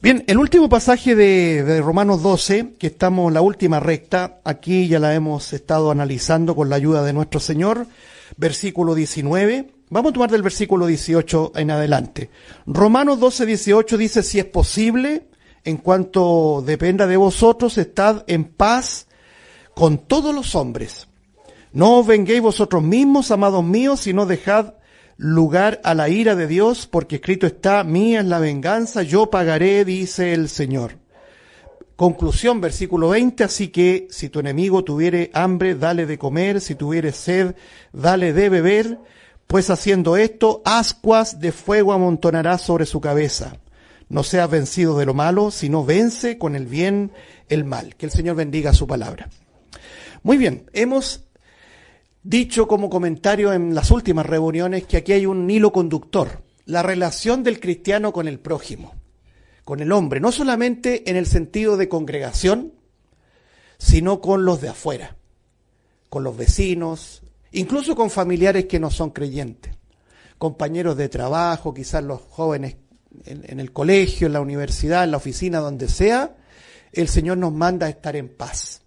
Bien, el último pasaje de Romanos 12, que estamos en la última recta, aquí ya la hemos estado analizando con la ayuda de nuestro Señor, versículo 19. Vamos a tomar del versículo 18 en adelante. Romanos 12, 18 dice: si es posible, en cuanto dependa de vosotros, estad en paz con todos los hombres. No os venguéis vosotros mismos, amados míos, sino dejad lugar a la ira de Dios, porque escrito está: mía es la venganza, yo pagaré, dice el Señor. Conclusión, versículo 20, así que si tu enemigo tuviere hambre, dale de comer, si tuviere sed, dale de beber, pues haciendo esto, ascuas de fuego amontonarás sobre su cabeza. No seas vencido de lo malo, sino vence con el bien el mal. Que el Señor bendiga su palabra. Muy bien, hemos dicho como comentario en las últimas reuniones que aquí hay un hilo conductor, la relación del cristiano con el prójimo, con el hombre, no solamente en el sentido de congregación, sino con los de afuera, con los vecinos, incluso con familiares que no son creyentes, compañeros de trabajo, quizás los jóvenes en el colegio, en la universidad, en la oficina, donde sea. El Señor nos manda a estar en paz,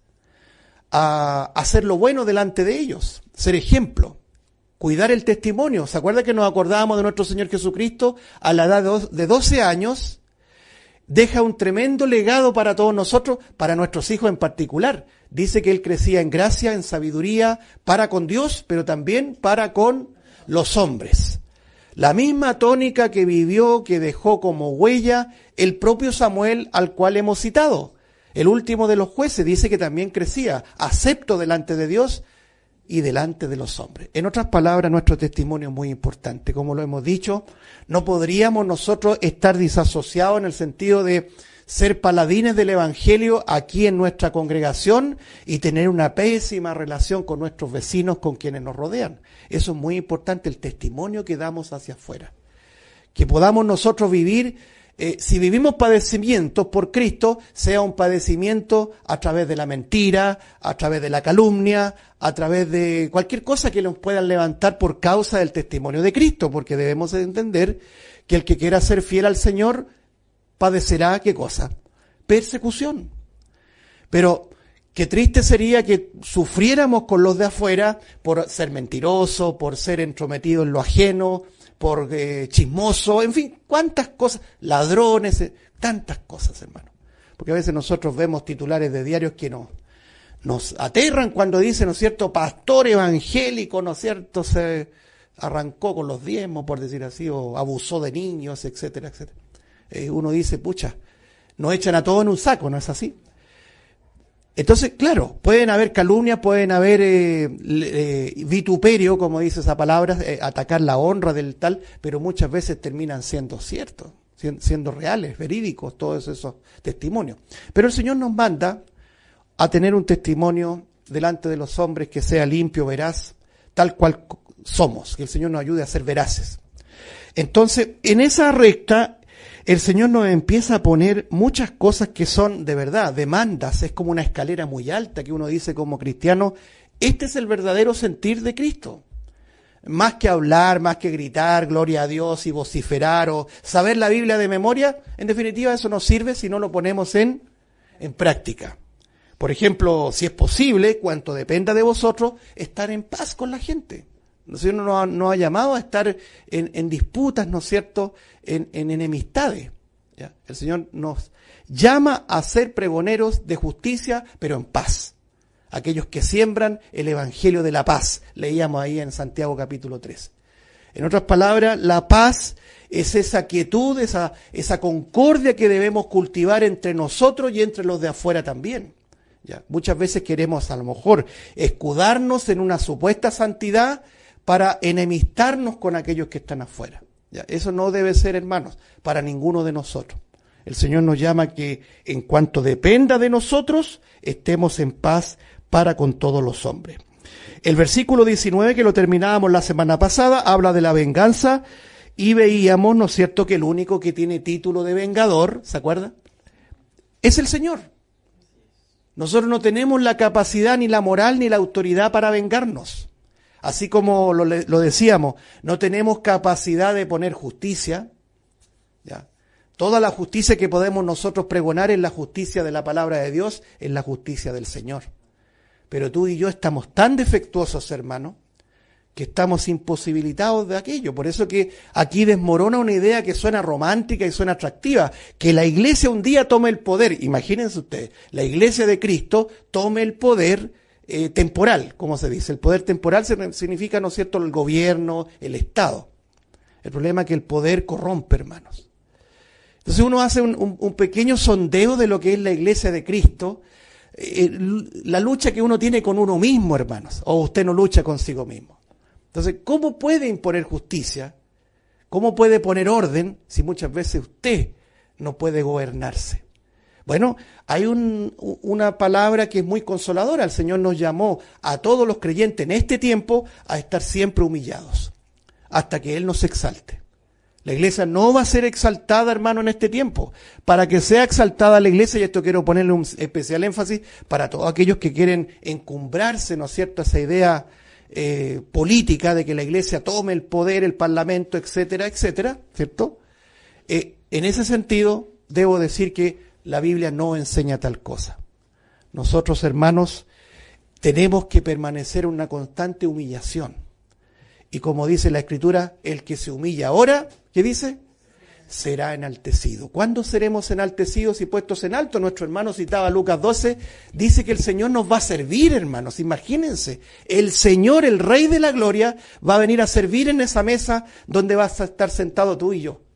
a hacer lo bueno delante de ellos, ser ejemplo, cuidar el testimonio. ¿Se acuerda que nos acordábamos de nuestro Señor Jesucristo? A la edad de 12 años, deja un tremendo legado para todos nosotros, para nuestros hijos en particular. Dice que Él crecía en gracia, en sabiduría, para con Dios, pero también para con los hombres. La misma tónica que vivió, que dejó como huella el propio Samuel, al cual hemos citado. El último de los jueces, dice que también crecía, acepto delante de Dios y delante de los hombres. En otras palabras, nuestro testimonio es muy importante. Como lo hemos dicho, no podríamos nosotros estar disasociados en el sentido de ser paladines del Evangelio aquí en nuestra congregación y tener una pésima relación con nuestros vecinos, con quienes nos rodean. Eso es muy importante, el testimonio que damos hacia afuera. Que podamos nosotros vivir, si vivimos padecimientos por Cristo, sea un padecimiento a través de la mentira, a través de la calumnia, a través de cualquier cosa que nos puedan levantar por causa del testimonio de Cristo, porque debemos entender que el que quiera ser fiel al Señor padecerá, ¿qué cosa? Persecución. Pero qué triste sería que sufriéramos con los de afuera por ser mentiroso, por ser entrometido en lo ajeno, por chismoso, en fin, cuántas cosas, ladrones, tantas cosas, hermano. Porque a veces nosotros vemos titulares de diarios que nos aterran cuando dicen, ¿no es cierto?, pastor evangélico, ¿no es cierto?, se arrancó con los diezmos, por decir así, o abusó de niños, etcétera, etcétera. Uno dice, pucha, nos echan a todos en un saco, ¿no es así? Entonces, claro, pueden haber calumnias, pueden haber vituperio, como dice esa palabra, atacar la honra del tal, pero muchas veces terminan siendo ciertos, siendo reales, verídicos, todos esos testimonios. Pero el Señor nos manda a tener un testimonio delante de los hombres que sea limpio, veraz, tal cual somos, que el Señor nos ayude a ser veraces. Entonces, en esa recta, el Señor nos empieza a poner muchas cosas que son de verdad, demandas, es como una escalera muy alta que uno dice como cristiano, este es el verdadero sentir de Cristo. Más que hablar, más que gritar, gloria a Dios y vociferar o saber la Biblia de memoria, en definitiva eso no sirve si no lo ponemos en práctica. Por ejemplo, si es posible, cuanto dependa de vosotros, estar en paz con la gente. El Señor nos ha llamado a estar en disputas, ¿no es cierto?, en enemistades. ¿Ya? El Señor nos llama a ser pregoneros de justicia, pero en paz. Aquellos que siembran el evangelio de la paz. Leíamos ahí en Santiago capítulo 3. En otras palabras, la paz es esa quietud, esa concordia que debemos cultivar entre nosotros y entre los de afuera también. ¿Ya? Muchas veces queremos a lo mejor escudarnos en una supuesta santidad para enemistarnos con aquellos que están afuera. ¿Ya? Eso no debe ser, hermanos, para ninguno de nosotros. El Señor nos llama a que en cuanto dependa de nosotros, estemos en paz para con todos los hombres. El versículo 19, que lo terminábamos la semana pasada, habla de la venganza y veíamos, ¿no es cierto?, que el único que tiene título de vengador, ¿se acuerda?, es el Señor. Nosotros no tenemos la capacidad, ni la moral, ni la autoridad para vengarnos. Así como lo decíamos, no tenemos capacidad de poner justicia, ¿ya? Toda la justicia que podemos nosotros pregonar es la justicia de la palabra de Dios, es la justicia del Señor. Pero tú y yo estamos tan defectuosos, hermano, que estamos imposibilitados de aquello. Por eso que aquí desmorona una idea que suena romántica y suena atractiva, que la iglesia un día tome el poder. Imagínense ustedes, la iglesia de Cristo tome el poder temporal, como se dice. El poder temporal significa, ¿no es cierto?, el gobierno, el Estado. El problema es que el poder corrompe, hermanos. Entonces uno hace un pequeño sondeo de lo que es la iglesia de Cristo, la lucha que uno tiene con uno mismo, hermanos, o usted no lucha consigo mismo. Entonces, ¿cómo puede imponer justicia? ¿Cómo puede poner orden si muchas veces usted no puede gobernarse? Bueno, hay una palabra que es muy consoladora. El Señor nos llamó a todos los creyentes en este tiempo a estar siempre humillados, hasta que Él nos exalte. La iglesia no va a ser exaltada, hermano, en este tiempo. Para que sea exaltada la iglesia, y esto quiero ponerle un especial énfasis, para todos aquellos que quieren encumbrarse, ¿no es cierto?, esa idea política de que la iglesia tome el poder, el parlamento, etcétera, etcétera, ¿cierto? En ese sentido, debo decir que la Biblia no enseña tal cosa. Nosotros, hermanos, tenemos que permanecer en una constante humillación. Y como dice la Escritura, el que se humilla ahora, ¿qué dice? Será enaltecido. ¿Cuándo seremos enaltecidos y puestos en alto? Nuestro hermano citaba Lucas 12, dice que el Señor nos va a servir, hermanos. Imagínense, el Señor, el Rey de la Gloria, va a venir a servir en esa mesa donde vas a estar sentado tú y yo.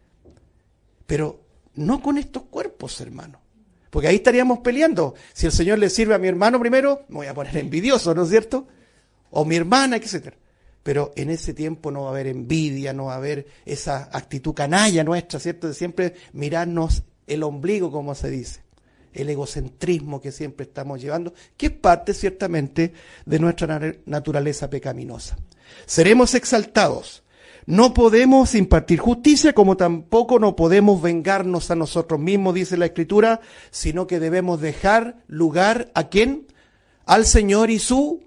Pero no con estos cuerpos, hermano. Porque ahí estaríamos peleando. Si el Señor le sirve a mi hermano primero, me voy a poner envidioso, ¿no es cierto? O mi hermana, etcétera. Pero en ese tiempo no va a haber envidia, no va a haber esa actitud canalla nuestra, ¿cierto? De siempre mirarnos el ombligo, como se dice. El egocentrismo que siempre estamos llevando, que es parte, ciertamente, de nuestra naturaleza pecaminosa. Seremos exaltados. No podemos impartir justicia, como tampoco no podemos vengarnos a nosotros mismos, dice la Escritura, sino que debemos dejar lugar ¿a quién? Al Señor y su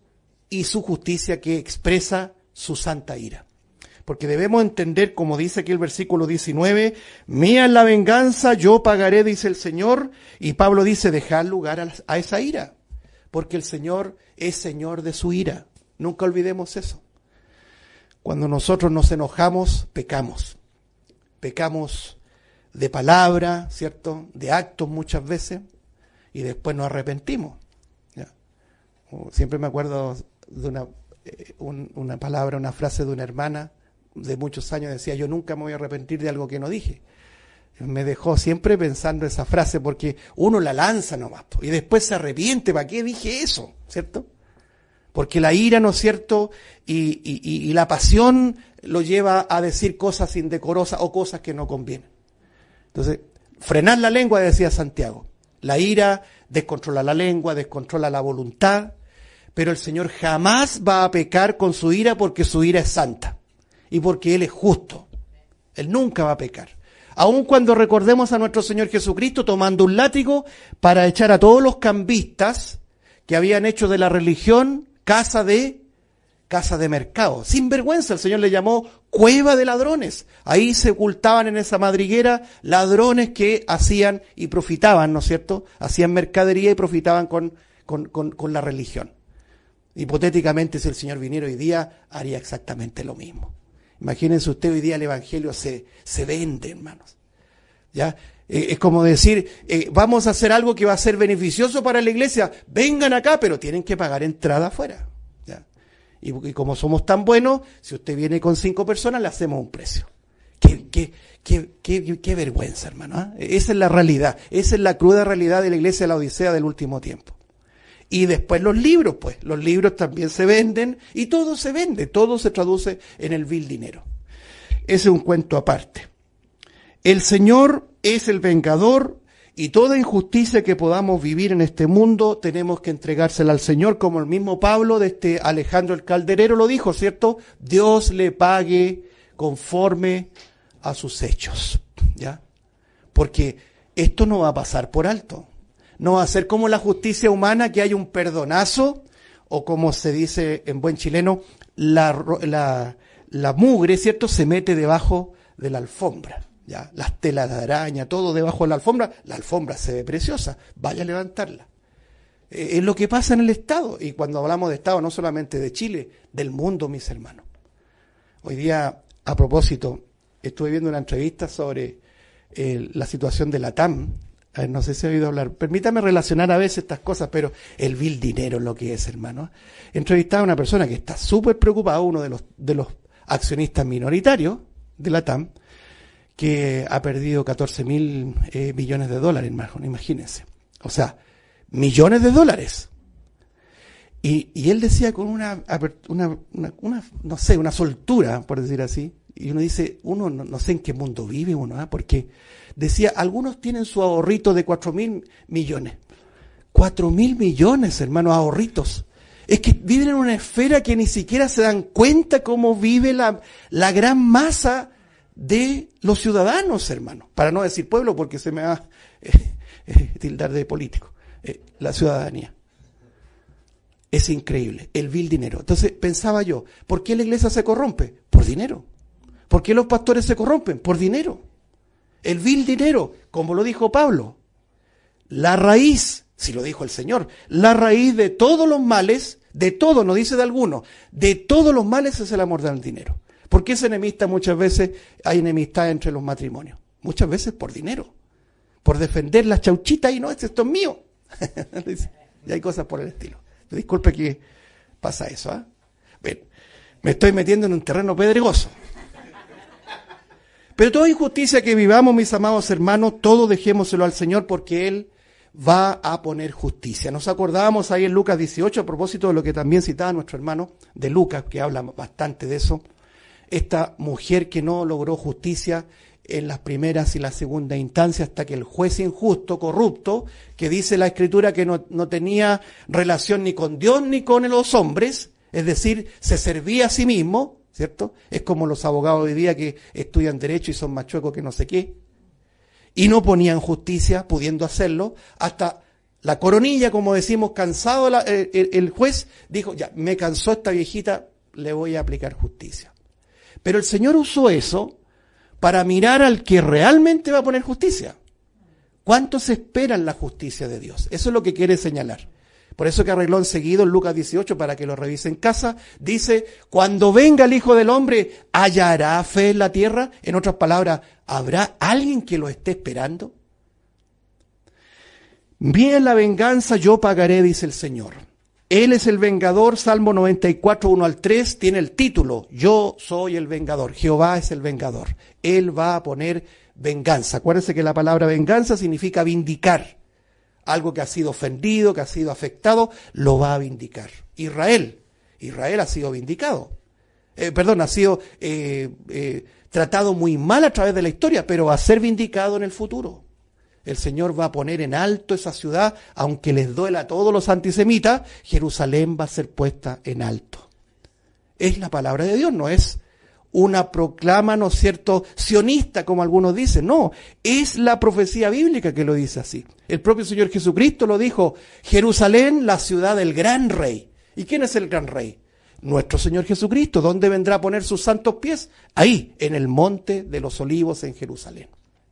justicia, que expresa su santa ira. Porque debemos entender, como dice aquí el versículo 19, mía es la venganza, yo pagaré, dice el Señor, y Pablo dice, dejar lugar a esa ira, porque el Señor es Señor de su ira. Nunca olvidemos eso. Cuando nosotros nos enojamos, pecamos. Pecamos de palabra, ¿cierto?, de actos muchas veces, y después nos arrepentimos. ¿Ya? Siempre me acuerdo de una palabra, una frase de una hermana de muchos años, decía, yo nunca me voy a arrepentir de algo que no dije. Me dejó siempre pensando esa frase, porque uno la lanza nomás, y después se arrepiente, ¿para qué dije eso? ¿Cierto? Porque la ira, ¿no es cierto?, y la pasión lo lleva a decir cosas indecorosas o cosas que no convienen. Entonces, frenar la lengua, decía Santiago. La ira descontrola la lengua, descontrola la voluntad, pero el Señor jamás va a pecar con su ira, porque su ira es santa y porque Él es justo. Él nunca va a pecar. Aun cuando recordemos a nuestro Señor Jesucristo tomando un látigo para echar a todos los cambistas que habían hecho de la religión casa de mercado. Sin vergüenza, el Señor le llamó cueva de ladrones. Ahí se ocultaban en esa madriguera ladrones que hacían y profitaban, ¿no es cierto? Hacían mercadería y profitaban con la religión. Hipotéticamente, si el Señor viniera hoy día, haría exactamente lo mismo. Imagínense usted, hoy día el Evangelio se vende, hermanos. ¿Ya? Es como decir, vamos a hacer algo que va a ser beneficioso para la iglesia. Vengan acá, pero tienen que pagar entrada afuera. ¿Ya? Y como somos tan buenos, si usted viene con 5 personas, le hacemos un precio. Qué vergüenza, hermano. Esa es la realidad. Esa es la cruda realidad de la iglesia de la Odisea del último tiempo. Y después los libros, pues. Los libros también se venden y todo se vende. Todo se traduce en el vil dinero. Ese es un cuento aparte. El Señor es el vengador, y toda injusticia que podamos vivir en este mundo tenemos que entregársela al Señor, como el mismo Pablo de Alejandro el Calderero lo dijo, ¿cierto? Dios le pague conforme a sus hechos, ¿ya? Porque esto no va a pasar por alto. No va a ser como la justicia humana, que hay un perdonazo, o como se dice en buen chileno, la mugre, ¿cierto?, se mete debajo de la alfombra. ya, las telas de araña, todo debajo de la alfombra se ve preciosa, vaya a levantarla. Es lo que pasa en el Estado, y cuando hablamos de Estado, no solamente de Chile, del mundo, mis hermanos. Hoy día, a propósito, estuve viendo una entrevista sobre la situación de la TAM. No sé si he oído hablar. Permítame relacionar a veces estas cosas, pero el vil dinero es lo que es, hermano. Entrevistaba a una persona que está súper preocupada, uno de los accionistas minoritarios de la TAM, que ha perdido 14.000 millones de dólares, hermano, imagínense. O sea, millones de dólares. Y él decía con una no sé, una soltura, por decir así, y uno dice, uno no sé en qué mundo vive uno, ¿eh? Porque decía, algunos tienen su ahorrito de 4.000 millones. 4.000 millones, hermano, ahorritos. Es que viven en una esfera que ni siquiera se dan cuenta cómo vive la gran masa de los ciudadanos, hermano. Para no decir pueblo, porque se me va a tildar de político. La ciudadanía. Es increíble, el vil dinero. Entonces pensaba yo, ¿por qué la iglesia se corrompe? Por dinero. ¿Por qué los pastores se corrompen? Por dinero. El vil dinero, como lo dijo Pablo, la raíz, si lo dijo el Señor, la raíz de todos los males, de todo, no dice de alguno, de todos los males es el amor del dinero. ¿Por qué es enemista? Muchas veces hay enemistad entre los matrimonios. Muchas veces por dinero. Por defender las chauchitas y no, esto es mío. Y hay cosas por el estilo. Disculpe que pasa eso, ¿eh? Bien, me estoy metiendo en un terreno pedregoso. Pero toda injusticia que vivamos, mis amados hermanos, todo dejémoselo al Señor porque Él va a poner justicia. Nos acordábamos ahí en Lucas 18, a propósito de lo que también citaba nuestro hermano de Lucas, que habla bastante de eso. Esta mujer que no logró justicia en las primeras y las segundas instancias hasta que el juez injusto, corrupto, que dice la Escritura que no tenía relación ni con Dios ni con los hombres, es decir, se servía a sí mismo, ¿cierto? Es como los abogados hoy día que estudian derecho y son más chuecos que no sé qué, y no ponían justicia, pudiendo hacerlo, hasta la coronilla, como decimos, cansado el juez, dijo, ya, me cansó esta viejita, le voy a aplicar justicia. Pero el Señor usó eso para mirar al que realmente va a poner justicia. ¿Cuántos esperan la justicia de Dios? Eso es lo que quiere señalar. Por eso que arregló enseguida en Lucas 18, para que lo revise en casa, dice, cuando venga el Hijo del Hombre, ¿hallará fe en la tierra? En otras palabras, ¿habrá alguien que lo esté esperando? Mía es la venganza, yo pagaré, dice el Señor. Él es el vengador, Salmo 94, 1 al 3, tiene el título, yo soy el vengador, Jehová es el vengador. Él va a poner venganza. Acuérdense que la palabra venganza significa vindicar. Algo que ha sido ofendido, que ha sido afectado, lo va a vindicar. Israel ha sido vindicado. Ha sido tratado muy mal a través de la historia, pero va a ser vindicado en el futuro. El Señor va a poner en alto esa ciudad, aunque les duela a todos los antisemitas, Jerusalén va a ser puesta en alto. Es la palabra de Dios, no es una proclama, ¿no es cierto?, sionista, como algunos dicen. No, es la profecía bíblica que lo dice así. El propio Señor Jesucristo lo dijo, Jerusalén, la ciudad del gran rey. ¿Y quién es el gran rey? Nuestro Señor Jesucristo. ¿Dónde vendrá a poner sus santos pies? Ahí, en el monte de los olivos en Jerusalén.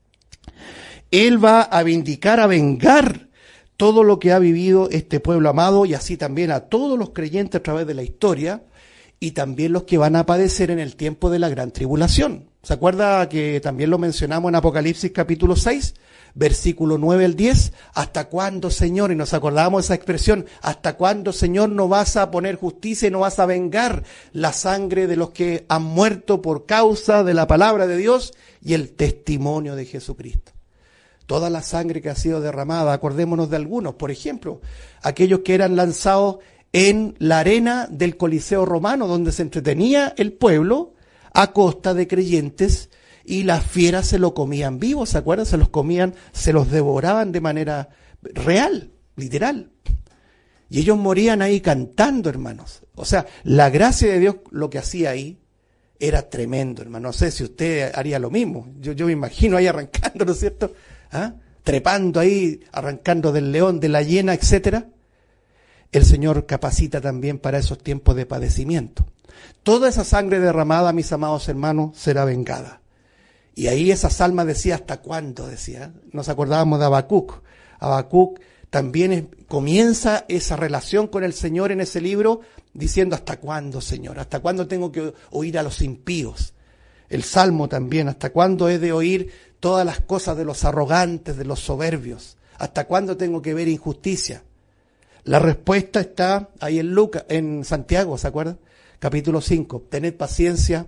Él va a vindicar, a vengar todo lo que ha vivido este pueblo amado y así también a todos los creyentes a través de la historia y también los que van a padecer en el tiempo de la gran tribulación. ¿Se acuerda que también lo mencionamos en Apocalipsis capítulo 6, versículo 9 al 10? ¿Hasta cuándo, Señor? Y nos acordamos de esa expresión, ¿hasta cuándo, Señor, no vas a poner justicia y no vas a vengar la sangre de los que han muerto por causa de la palabra de Dios y el testimonio de Jesucristo? Toda la sangre que ha sido derramada, acordémonos de algunos, por ejemplo, aquellos que eran lanzados en la arena del Coliseo Romano, donde se entretenía el pueblo a costa de creyentes, y las fieras se lo comían vivos, ¿se acuerdan? Se los comían, se los devoraban de manera real, literal. Y ellos morían ahí cantando, hermanos. O sea, la gracia de Dios, lo que hacía ahí, era tremendo, hermano. No sé si usted haría lo mismo. Yo me imagino ahí arrancando, ¿no es cierto? ¿Ah? Trepando ahí, arrancando del león, de la hiena, etcétera. El Señor capacita también para esos tiempos de padecimiento. Toda esa sangre derramada, mis amados hermanos, será vengada. Y ahí esas almas decía, ¿hasta cuándo? Decía. Nos acordábamos de Habacuc. Habacuc también comienza esa relación con el Señor en ese libro diciendo, ¿hasta cuándo, Señor? ¿Hasta cuándo tengo que oír a los impíos? El Salmo también, ¿hasta cuándo he de oír todas las cosas de los arrogantes, de los soberbios? ¿Hasta cuándo tengo que ver injusticia? La respuesta está ahí en Santiago, ¿se acuerdan? Capítulo 5. Tened paciencia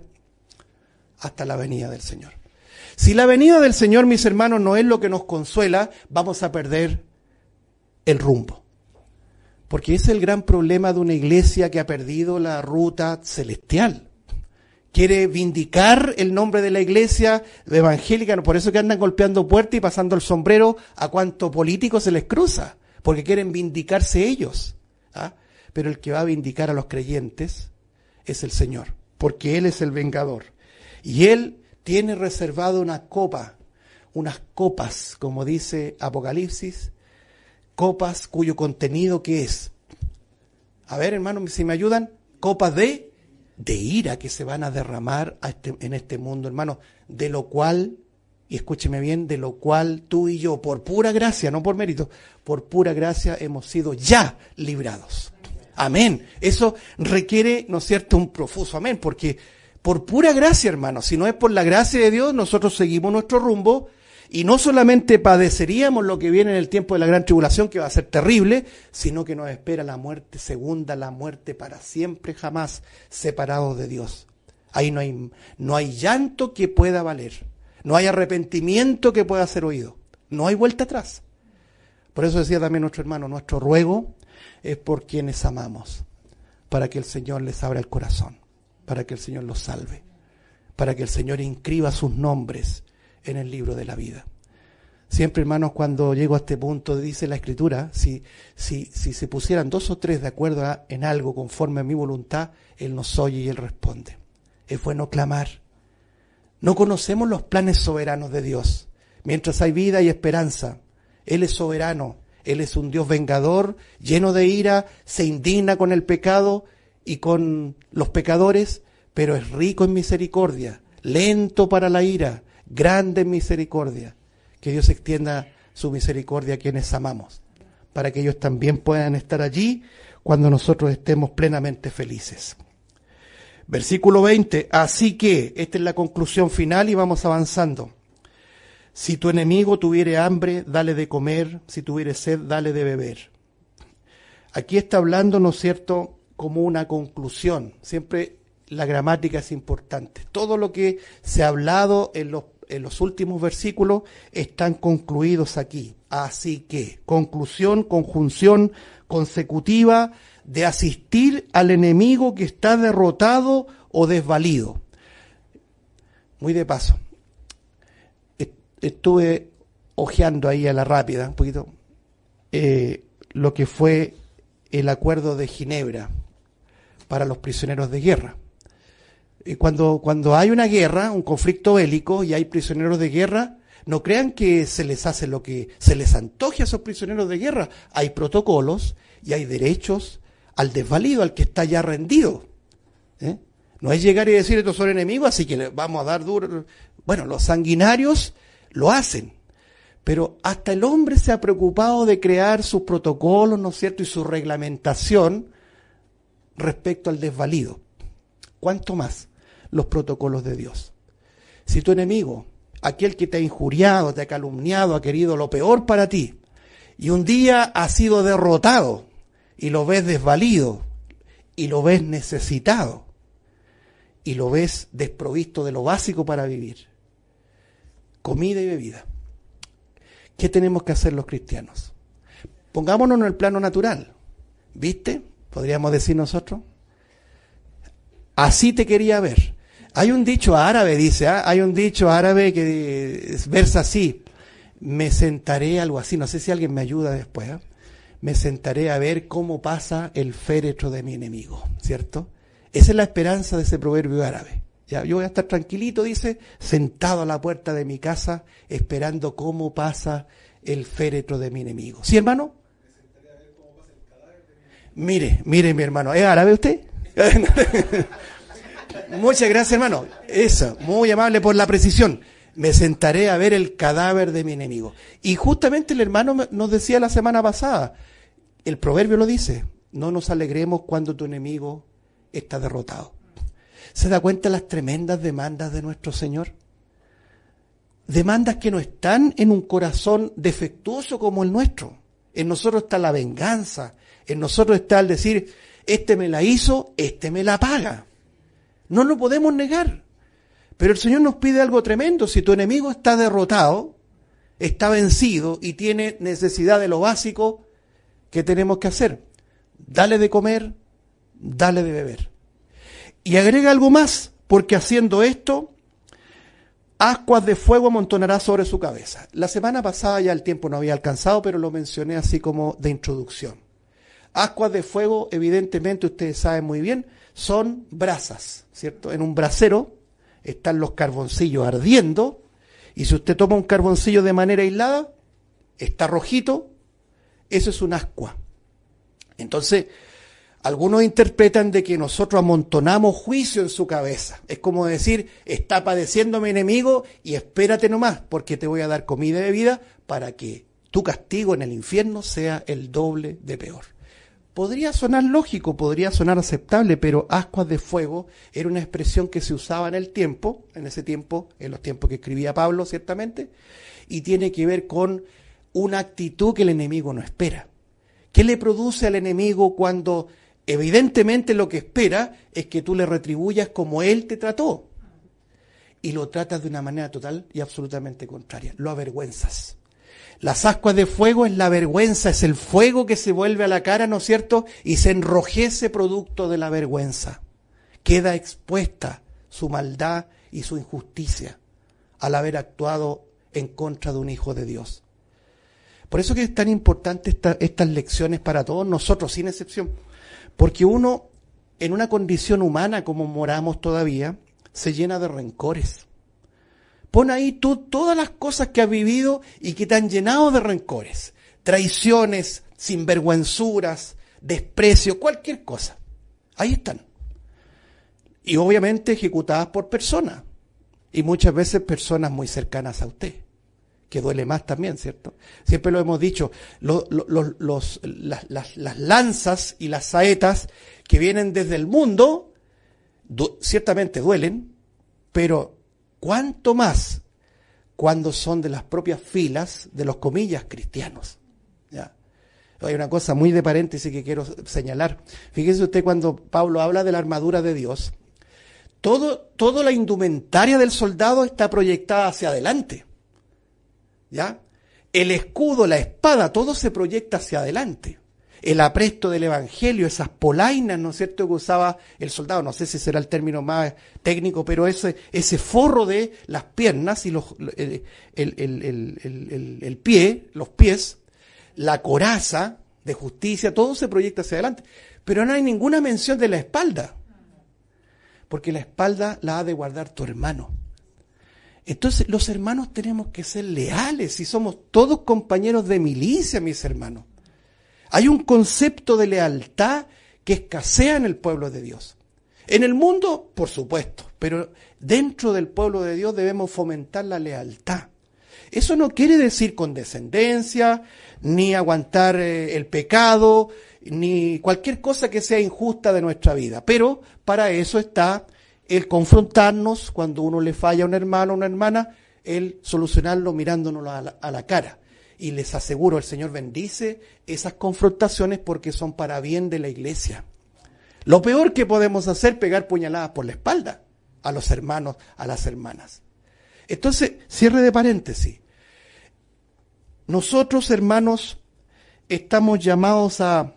hasta la venida del Señor. Si la venida del Señor, mis hermanos, no es lo que nos consuela, vamos a perder el rumbo. Porque ese es el gran problema de una iglesia que ha perdido la ruta celestial. Quiere vindicar el nombre de la iglesia evangélica, por eso que andan golpeando puertas y pasando el sombrero a cuanto político se les cruza, porque quieren vindicarse ellos. Pero el que va a vindicar a los creyentes es el Señor, porque Él es el vengador. Y Él tiene reservado una copa, unas copas, como dice Apocalipsis, copas cuyo contenido, ¿qué es? A ver, hermanos, si me ayudan, copas de ira que se van a derramar en este mundo, hermanos, de lo cual, y escúcheme bien, de lo cual tú y yo, por pura gracia, no por mérito, por pura gracia hemos sido ya librados. Amén. Eso requiere, ¿no es cierto?, un profuso amén, porque por pura gracia, hermanos, si no es por la gracia de Dios, nosotros seguimos nuestro rumbo y no solamente padeceríamos lo que viene en el tiempo de la gran tribulación, que va a ser terrible, sino que nos espera la muerte segunda, la muerte para siempre, jamás separados de Dios. Ahí no hay llanto que pueda valer, no hay arrepentimiento que pueda ser oído, no hay vuelta atrás. Por eso decía también nuestro hermano, nuestro ruego es por quienes amamos, para que el Señor les abra el corazón, para que el Señor los salve, para que el Señor inscriba sus nombres en el libro de la vida. Siempre, hermanos, cuando llego a este punto, dice la Escritura, si se pusieran 2 o 3 de acuerdo en algo conforme a mi voluntad, Él nos oye y Él responde. Es bueno clamar. No conocemos los planes soberanos de Dios. Mientras hay vida y esperanza, Él es soberano. Él es un Dios vengador, lleno de ira, se indigna con el pecado y con los pecadores, pero es rico en misericordia, lento para la ira, grande en misericordia. Que Dios extienda su misericordia a quienes amamos, para que ellos también puedan estar allí cuando nosotros estemos plenamente felices. Versículo 20, así que, esta es la conclusión final y vamos avanzando. Si tu enemigo tuviere hambre, dale de comer, si tuviere sed, dale de beber. Aquí está hablando, ¿no es cierto?, como una conclusión. Siempre la gramática es importante. Todo lo que se ha hablado en los últimos versículos están concluidos aquí. Así que, conclusión, conjunción consecutiva de asistir al enemigo que está derrotado o desvalido. Muy de paso, estuve hojeando ahí a la rápida un poquito lo que fue el acuerdo de Ginebra para los prisioneros de guerra. Cuando hay una guerra, un conflicto bélico y hay prisioneros de guerra, no crean que se les hace lo que se les antoje a esos prisioneros de guerra. Hay protocolos y hay derechos al desvalido, al que está ya rendido. No es llegar y decir estos son enemigos, así que les vamos a dar duro. Bueno, los sanguinarios lo hacen, pero hasta el hombre se ha preocupado de crear sus protocolos, ¿no es cierto?, y su reglamentación respecto al desvalido. ¿Cuánto más los protocolos de Dios? Si tu enemigo, aquel que te ha injuriado, te ha calumniado, ha querido lo peor para ti, y un día ha sido derrotado, y lo ves desvalido, y lo ves necesitado, y lo ves desprovisto de lo básico para vivir, comida y bebida, ¿qué tenemos que hacer los cristianos? Pongámonos en el plano natural, ¿viste? Podríamos decir nosotros, así te quería ver. Hay un dicho árabe, dice, hay un dicho árabe que versa así, me sentaré, algo así, no sé si alguien me ayuda después, me sentaré a ver cómo pasa el féretro de mi enemigo, ¿cierto? Esa es la esperanza de ese proverbio árabe. Ya, yo voy a estar tranquilito, dice, sentado a la puerta de mi casa, esperando cómo pasa el féretro de mi enemigo. ¿Sí, hermano? Mire, mi hermano, ¿es árabe usted? Muchas gracias, hermano. Eso, muy amable por la precisión. Me sentaré a ver el cadáver de mi enemigo. Y justamente el hermano nos decía la semana pasada, el proverbio lo dice, no nos alegremos cuando tu enemigo está derrotado. ¿Se da cuenta las tremendas demandas de nuestro Señor? Demandas que no están en un corazón defectuoso como el nuestro. En nosotros está la venganza, en nosotros está el decir, este me la hizo, este me la paga. No lo podemos negar. Pero el Señor nos pide algo tremendo. Si tu enemigo está derrotado, está vencido y tiene necesidad de lo básico, ¿qué tenemos que hacer? Dale de comer, dale de beber. Y agrega algo más, porque haciendo esto, ascuas de fuego amontonará sobre su cabeza. La semana pasada ya el tiempo no había alcanzado, pero lo mencioné así como de introducción. Ascuas de fuego, evidentemente, ustedes saben muy bien, son brasas, ¿cierto? En un brasero están los carboncillos ardiendo, y si usted toma un carboncillo de manera aislada, está rojito, eso es un ascua. Entonces, algunos interpretan de que nosotros amontonamos juicio en su cabeza. Es como decir, está padeciendo mi enemigo y espérate nomás, porque te voy a dar comida y bebida para que tu castigo en el infierno sea el doble de peor. Podría sonar lógico, podría sonar aceptable, pero ascuas de fuego era una expresión que se usaba en ese tiempo, en los tiempos que escribía Pablo, ciertamente, y tiene que ver con una actitud que el enemigo no espera. ¿Qué le produce al enemigo cuando evidentemente lo que espera es que tú le retribuyas como él te trató? Y lo tratas de una manera total y absolutamente contraria. Lo avergüenzas. Las ascuas de fuego es la vergüenza, es el fuego que se vuelve a la cara, ¿no es cierto? Y se enrojece producto de la vergüenza. Queda expuesta su maldad y su injusticia al haber actuado en contra de un hijo de Dios. Por eso que es tan importante estas lecciones para todos nosotros, sin excepción. Porque uno, en una condición humana como moramos todavía, se llena de rencores. Pon ahí tú todas las cosas que has vivido y que te han llenado de rencores. Traiciones, sinvergüenzuras, desprecio, cualquier cosa. Ahí están. Y obviamente ejecutadas por personas. Y muchas veces personas muy cercanas a usted. Que duele más también, ¿cierto? Siempre lo hemos dicho, las lanzas y las saetas que vienen desde el mundo, ciertamente duelen, pero ¿cuánto más cuando son de las propias filas de los comillas cristianos? ¿Ya? Hay una cosa muy de paréntesis que quiero señalar. Fíjese usted cuando Pablo habla de la armadura de Dios, toda la indumentaria del soldado está proyectada hacia adelante. ¿Ya? El escudo, la espada, todo se proyecta hacia adelante. El apresto del evangelio, esas polainas, ¿no es cierto?, que usaba el soldado, no sé si será el término más técnico, pero ese forro de las piernas y el pie, los pies, la coraza de justicia, todo se proyecta hacia adelante. Pero no hay ninguna mención de la espalda, porque la espalda la ha de guardar tu hermano. Entonces, los hermanos tenemos que ser leales y somos todos compañeros de milicia, mis hermanos. Hay un concepto de lealtad que escasea en el pueblo de Dios. En el mundo, por supuesto, pero dentro del pueblo de Dios debemos fomentar la lealtad. Eso no quiere decir condescendencia, ni aguantar el pecado, ni cualquier cosa que sea injusta de nuestra vida. Pero para eso está el confrontarnos cuando uno le falla a un hermano o una hermana, el solucionarlo mirándonos a la cara. Y les aseguro, el Señor bendice esas confrontaciones porque son para bien de la iglesia. Lo peor que podemos hacer es pegar puñaladas por la espalda a los hermanos, a las hermanas. Entonces, cierre de paréntesis. Nosotros, hermanos, estamos llamados a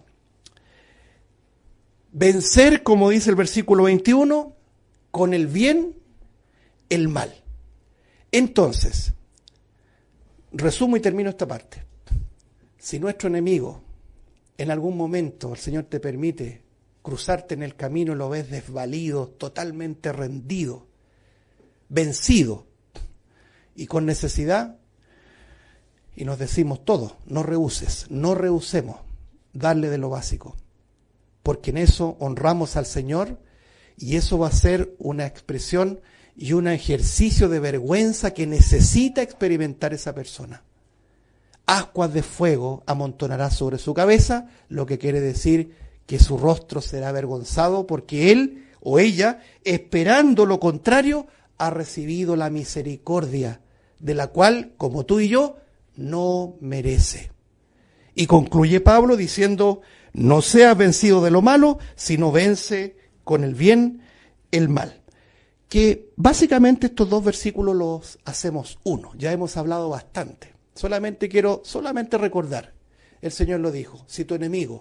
vencer, como dice el versículo 21, con el bien, el mal. Entonces, resumo y termino esta parte. Si nuestro enemigo, en algún momento, el Señor te permite cruzarte en el camino y lo ves desvalido, totalmente rendido, vencido y con necesidad, y nos decimos todos, no rehusemos darle de lo básico, porque en eso honramos al Señor y eso va a ser una expresión y un ejercicio de vergüenza que necesita experimentar esa persona. Ascuas de fuego amontonará sobre su cabeza, lo que quiere decir que su rostro será avergonzado porque él o ella, esperando lo contrario, ha recibido la misericordia de la cual, como tú y yo, no merece. Y concluye Pablo diciendo, no seas vencido de lo malo, sino vence con el bien el mal. Que básicamente estos dos versículos los hacemos uno. Ya hemos hablado bastante. Quiero recordar. El Señor lo dijo. Si tu enemigo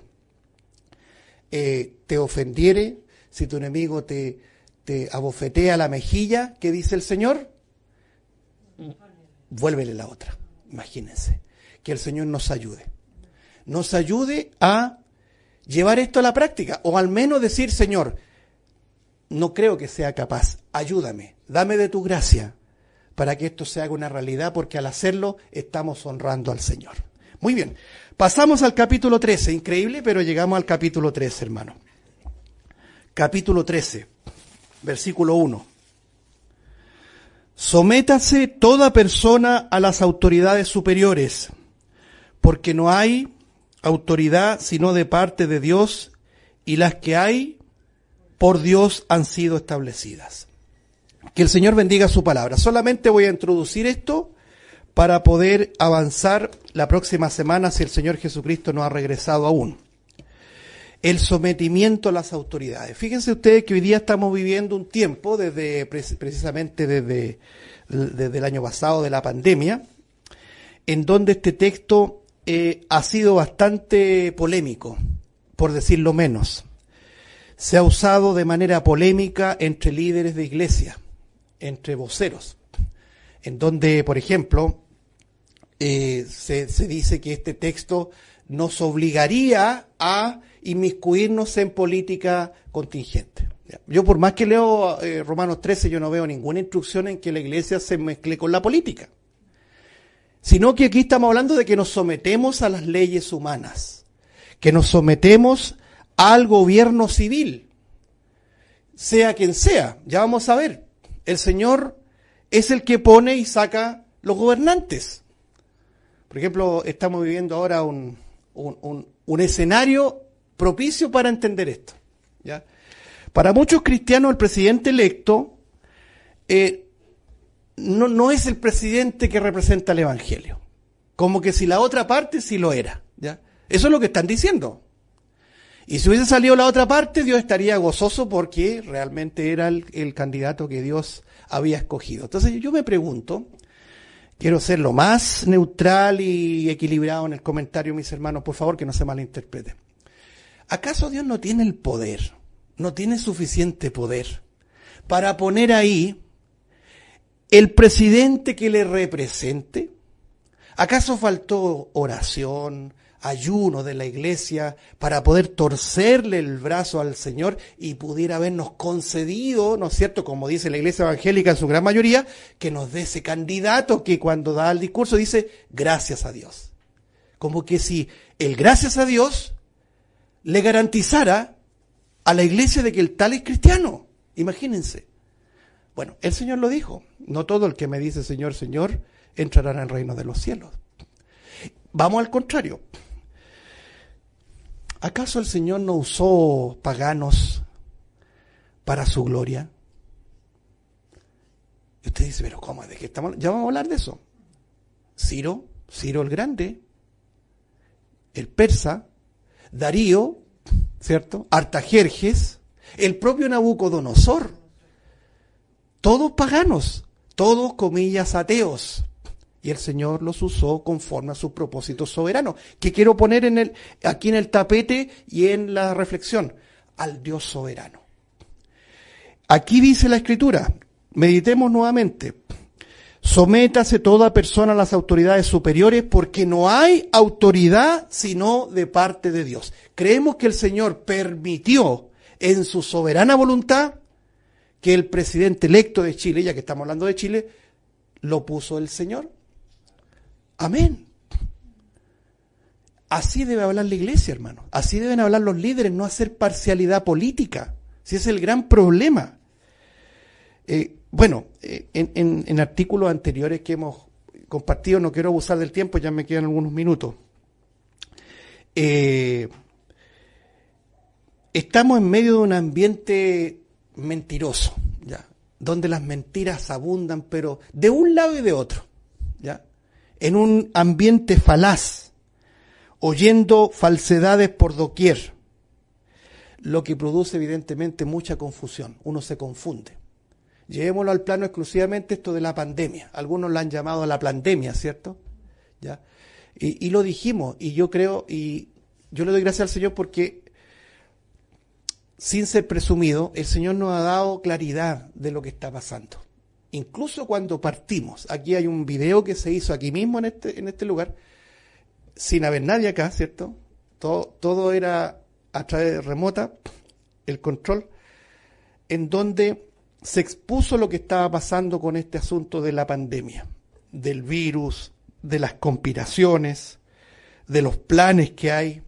te ofendiere, si tu enemigo te abofetea la mejilla, ¿qué dice el Señor? Vuélvele la otra. Imagínense. Que el Señor nos ayude. Nos ayude a llevar esto a la práctica. O al menos decir, Señor, no creo que sea capaz. Ayúdame. Dame de tu gracia para que esto se haga una realidad, porque al hacerlo estamos honrando al Señor. Muy bien. Pasamos al capítulo 13. Increíble, pero llegamos al capítulo 13, hermano. Capítulo 13, versículo 1. Sométase toda persona a las autoridades superiores, porque no hay autoridad sino de parte de Dios, y las que hay por Dios han sido establecidas. Que el Señor bendiga su palabra. Solamente voy a introducir esto para poder avanzar la próxima semana si el Señor Jesucristo no ha regresado aún. El sometimiento a las autoridades. Fíjense ustedes que hoy día estamos viviendo un tiempo, precisamente desde el año pasado de la pandemia, en donde este texto ha sido bastante polémico, por decirlo menos. Se ha usado de manera polémica entre líderes de iglesia, entre voceros, en donde, por ejemplo, se dice que este texto nos obligaría a inmiscuirnos en política contingente. Yo, por más que leo Romanos 13, yo no veo ninguna instrucción en que la iglesia se mezcle con la política, sino que aquí estamos hablando de que nos sometemos a las leyes humanas, que nos sometemos al gobierno civil, sea quien sea. Ya vamos a ver, el Señor es el que pone y saca los gobernantes. Por ejemplo, estamos viviendo ahora un escenario propicio para entender esto, ¿ya? Para muchos cristianos el presidente electo no es el presidente que representa el Evangelio. Como que si la otra parte sí lo era, ¿ya? Eso es lo que están diciendo. Y si hubiese salido la otra parte, Dios estaría gozoso porque realmente era el candidato que Dios había escogido. Entonces yo me pregunto, quiero ser lo más neutral y equilibrado en el comentario, mis hermanos, por favor, que no se malinterprete. ¿Acaso Dios no tiene el poder, no tiene suficiente poder para poner ahí el presidente que le represente? ¿Acaso faltó oración, ayuno de la iglesia para poder torcerle el brazo al Señor y pudiera habernos concedido, ¿no es cierto?, como dice la iglesia evangélica en su gran mayoría, que nos dé ese candidato que cuando da el discurso dice gracias a Dios? Como que si el gracias a Dios le garantizara a la iglesia de que el tal es cristiano. Imagínense. Bueno, el Señor lo dijo. No todo el que me dice Señor, Señor, entrará en el reino de los cielos. Vamos al contrario. ¿Acaso el Señor no usó paganos para su gloria? Y usted dice, pero ¿cómo? ¿De qué estamos? Ya vamos a hablar de eso. Ciro el Grande, el persa, Darío, ¿cierto? Artajerjes, el propio Nabucodonosor. Todos paganos, todos, comillas, ateos. Y el Señor los usó conforme a sus propósitos soberanos. Que quiero poner aquí en el tapete y en la reflexión. Al Dios soberano. Aquí dice la Escritura, meditemos nuevamente. Sométase toda persona a las autoridades superiores, porque no hay autoridad sino de parte de Dios. Creemos que el Señor permitió en su soberana voluntad que el presidente electo de Chile, ya que estamos hablando de Chile, lo puso el Señor. Amén. Así debe hablar la iglesia, hermano. Así deben hablar los líderes, no hacer parcialidad política. Si es el gran problema. bueno, en artículos anteriores que hemos compartido, no quiero abusar del tiempo, ya me quedan algunos minutos. Estamos en medio de un ambiente mentiroso, ¿ya? Donde las mentiras abundan, pero de un lado y de otro, ¿ya? En un ambiente falaz, oyendo falsedades por doquier, lo que produce evidentemente mucha confusión, uno se confunde. Llevémoslo al plano exclusivamente esto de la pandemia, algunos la han llamado la pandemia, ¿cierto? ¿Ya? Y lo dijimos, y yo creo, y yo le doy gracias al Señor porque, sin ser presumido, el Señor nos ha dado claridad de lo que está pasando. Incluso cuando partimos, aquí hay un video que se hizo aquí mismo en este lugar, sin haber nadie acá, ¿cierto? Todo era a través de remota, el control, en donde se expuso lo que estaba pasando con este asunto de la pandemia, del virus, de las conspiraciones, de los planes que hay,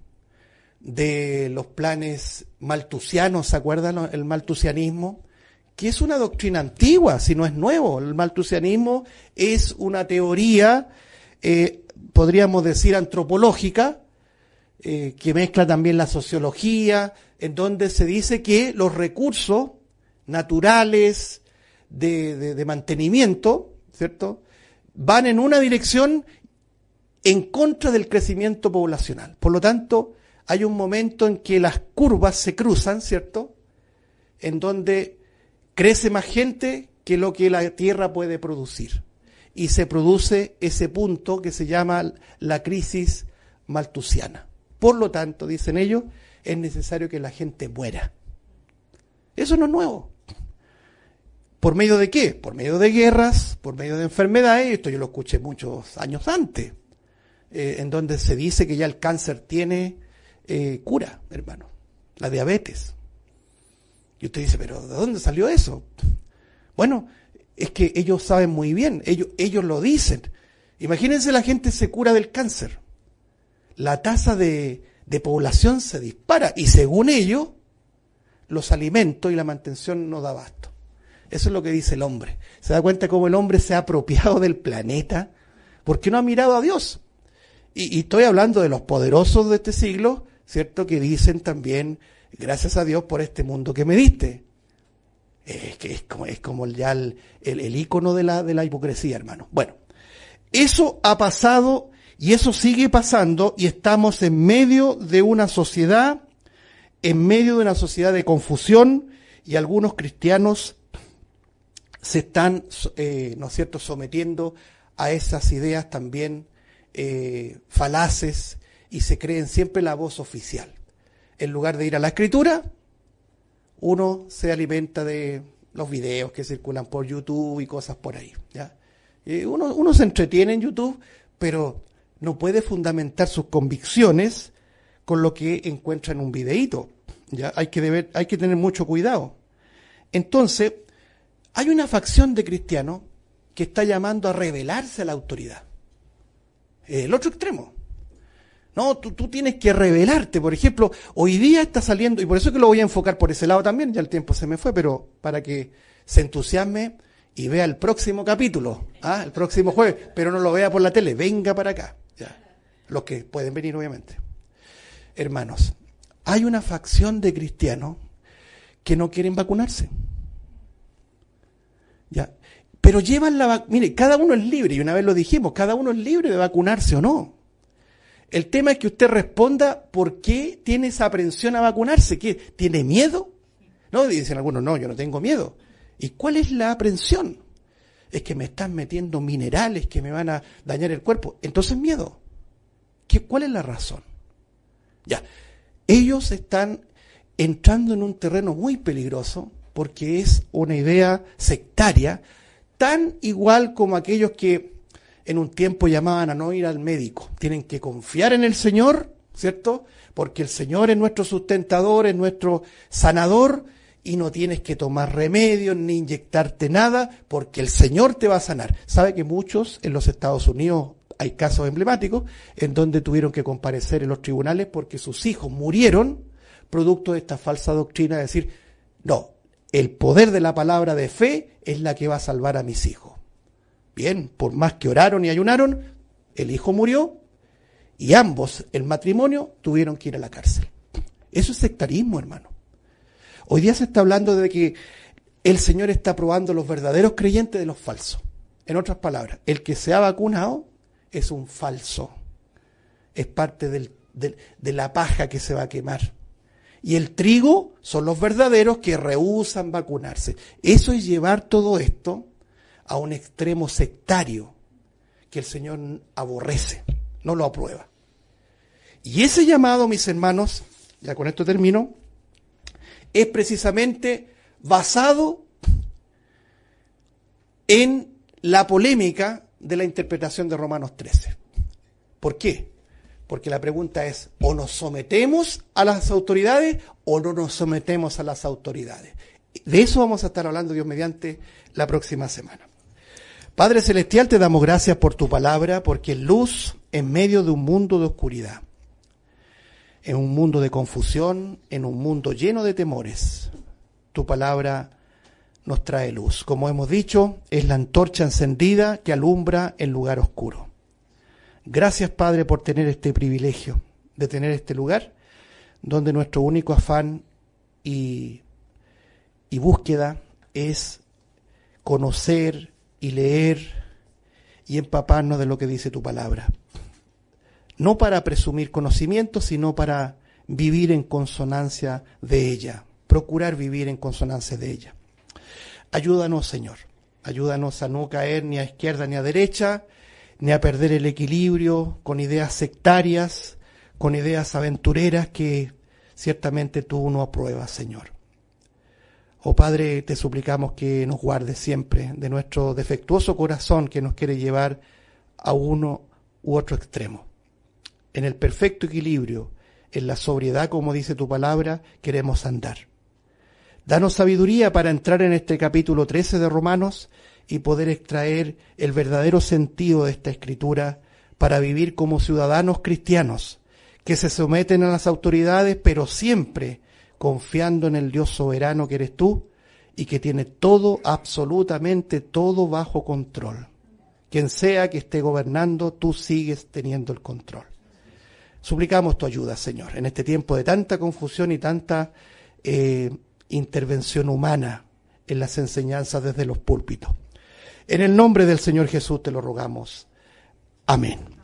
de los planes maltusianos, ¿se acuerdan? El maltusianismo, que es una doctrina antigua, si no es nuevo. El maltusianismo es una teoría, podríamos decir antropológica, que mezcla también la sociología, en donde se dice que los recursos naturales de mantenimiento, ¿cierto?, van en una dirección en contra del crecimiento poblacional. Por lo tanto, hay un momento en que las curvas se cruzan, ¿cierto?, en donde crece más gente que lo que la Tierra puede producir. Y se produce ese punto que se llama la crisis maltusiana. Por lo tanto, dicen ellos, es necesario que la gente muera. Eso no es nuevo. ¿Por medio de qué? Por medio de guerras, por medio de enfermedades. Esto yo lo escuché muchos años antes, en donde se dice que ya el cáncer tiene cura, hermano, la diabetes. Y usted dice, ¿pero de dónde salió eso? Bueno, es que ellos saben muy bien, ellos lo dicen. Imagínense, la gente se cura del cáncer. La tasa de población se dispara y según ellos, los alimentos y la mantención no da abasto. Eso es lo que dice el hombre. ¿Se da cuenta cómo el hombre se ha apropiado del planeta? Porque no ha mirado a Dios. Y estoy hablando de los poderosos de este siglo, ¿cierto?, que dicen también, gracias a Dios por este mundo que me diste. Es como ya el ícono de la hipocresía, hermano. Bueno, eso ha pasado y eso sigue pasando y estamos en medio de una sociedad, de confusión, y algunos cristianos se están, ¿no es cierto?, sometiendo a esas ideas también falaces, y se creen siempre la voz oficial. En lugar de ir a la Escritura, uno se alimenta de los videos que circulan por YouTube y cosas por ahí, ¿ya? Uno se entretiene en YouTube, pero no puede fundamentar sus convicciones con lo que encuentra en un videíto, ¿ya? Hay que tener mucho cuidado. Entonces, hay una facción de cristianos que está llamando a rebelarse a la autoridad. El otro extremo. No, tú tienes que rebelarte. Por ejemplo, hoy día está saliendo, y por eso es que lo voy a enfocar por ese lado también, ya el tiempo se me fue, pero para que se entusiasme y vea el próximo capítulo, el próximo jueves, pero no lo vea por la tele, venga para acá, ya. Los que pueden venir, obviamente. Hermanos, hay una facción de cristianos que no quieren vacunarse. Ya. Pero llevan mire, cada uno es libre, y una vez lo dijimos, cada uno es libre de vacunarse o no. El tema es que usted responda por qué tiene esa aprensión a vacunarse. ¿Qué? ¿Tiene miedo? No, dicen algunos, no, yo no tengo miedo. ¿Y cuál es la aprensión? Es que me están metiendo minerales que me van a dañar el cuerpo. Entonces miedo. ¿Cuál es la razón? Ya, ellos están entrando en un terreno muy peligroso porque es una idea sectaria, tan igual como aquellos que en un tiempo llamaban a no ir al médico. Tienen que confiar en el Señor, ¿cierto? Porque el Señor es nuestro sustentador, es nuestro sanador, y no tienes que tomar remedios ni inyectarte nada, porque el Señor te va a sanar. ¿Sabe que muchos en los Estados Unidos hay casos emblemáticos en donde tuvieron que comparecer en los tribunales porque sus hijos murieron producto de esta falsa doctrina de decir, no, el poder de la palabra de fe es la que va a salvar a mis hijos. Bien, por más que oraron y ayunaron, el hijo murió y ambos, el matrimonio, tuvieron que ir a la cárcel. Eso es sectarismo, hermano. Hoy día se está hablando de que el Señor está probando los verdaderos creyentes de los falsos. En otras palabras, el que se ha vacunado es un falso. Es parte de la paja que se va a quemar. Y el trigo son los verdaderos que rehúsan vacunarse. Eso es llevar todo esto a un extremo sectario que el Señor aborrece, no lo aprueba. Y ese llamado, mis hermanos, ya con esto termino, es precisamente basado en la polémica de la interpretación de Romanos 13. ¿Por qué? Porque la pregunta es, ¿o nos sometemos a las autoridades o no nos sometemos a las autoridades? De eso vamos a estar hablando, Dios mediante, la próxima semana. Padre Celestial, te damos gracias por tu palabra, porque es luz en medio de un mundo de oscuridad, en un mundo de confusión, en un mundo lleno de temores. Tu palabra nos trae luz. Como hemos dicho, es la antorcha encendida que alumbra el lugar oscuro. Gracias, Padre, por tener este privilegio de tener este lugar donde nuestro único afán y búsqueda es conocer y leer y empaparnos de lo que dice tu palabra. No para presumir conocimiento, sino para vivir en consonancia de ella, procurar vivir en consonancia de ella. Ayúdanos, Señor, ayúdanos a no caer ni a izquierda ni a derecha, ni a perder el equilibrio con ideas sectarias, con ideas aventureras que ciertamente tú no apruebas, Señor. Oh Padre, te suplicamos que nos guardes siempre de nuestro defectuoso corazón que nos quiere llevar a uno u otro extremo. En el perfecto equilibrio, en la sobriedad, como dice tu palabra, queremos andar. Danos sabiduría para entrar en este capítulo 13 de Romanos y poder extraer el verdadero sentido de esta escritura para vivir como ciudadanos cristianos que se someten a las autoridades, pero siempre confiando en el Dios soberano que eres tú y que tiene todo, absolutamente todo bajo control. Quien sea que esté gobernando, tú sigues teniendo el control. Suplicamos tu ayuda, Señor, en este tiempo de tanta confusión y tanta intervención humana en las enseñanzas desde los púlpitos. En el nombre del Señor Jesús te lo rogamos. Amén.